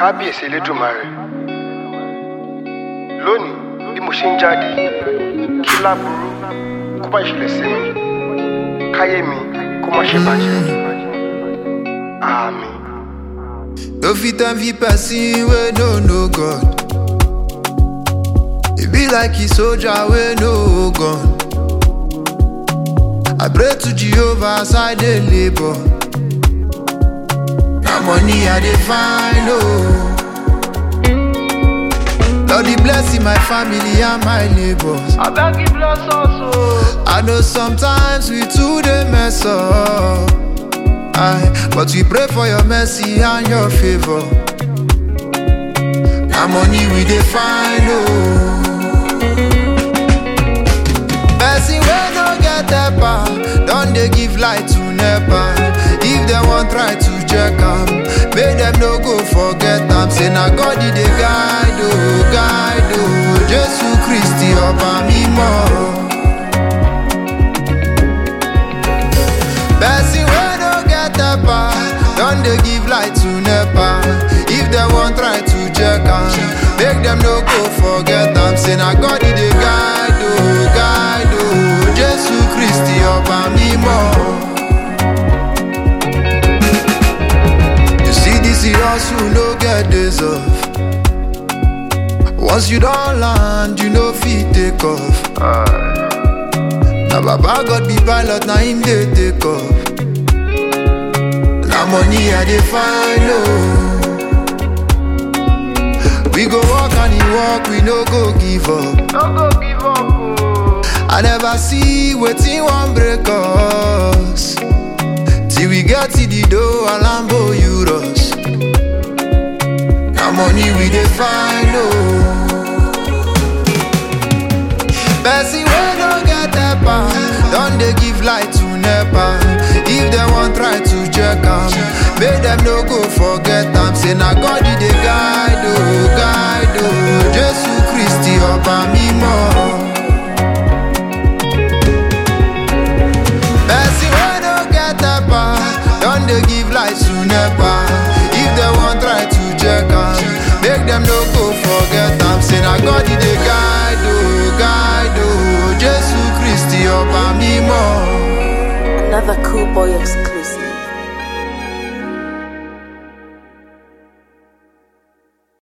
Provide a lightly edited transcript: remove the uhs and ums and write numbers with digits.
kábíyèsí elédùmarè lónìí bí mo ṣe ń jáde kí láburú kó bá ìṣẹ̀lẹ̀ sí mi káyé mi kó má ṣe bàjẹ́ àmín. No fit envy person wey no know God. E be like a soldier wey no gun. I pray to Jehovah as I dey labor. Na money I dey find oh. Lord dey bless my family and my neighbors. Abeg you bless us oh. I know sometimes we too dey mess up. But we pray for your mercy and your favor. Na money we dey find oh. Person wey no get helper don dey give light to nepa. If dem wan try to check am, make dem no go forget am. Say na God dey guide oh, guide oh. Jesu Kristi ọba mímọ́. Person wey no get helper don dey give light to nepa. If dem wan try to check am, make dem no go forget am. Say na God dey guide oh, guide oh. Jesu Kristi ọba mímọ́. You see this hustle no get days off. Once you don land, you no fit take off. Na Baba God be pilot, na him dey take off. Na money I dey find oh. We go work and work, we no go give up. No go give up oh. I never see wetin wan break us. Till we get to the door, Alambo Euros. Na money we dey find oh. Person wey no get helper don dey give light to nepa. If dem wan try to check am, make dem no go forget am. Say na God dey guide oh, guide oh. Jesu Kristi ọba mímọ́. Person wey no get helper don dey give light to nepa. If dem wan try to check am, make dem no go forget am. Say na God dey guide oh, guide oh. Jesu Kristi ọba mímọ́. Another cool boy exclusive.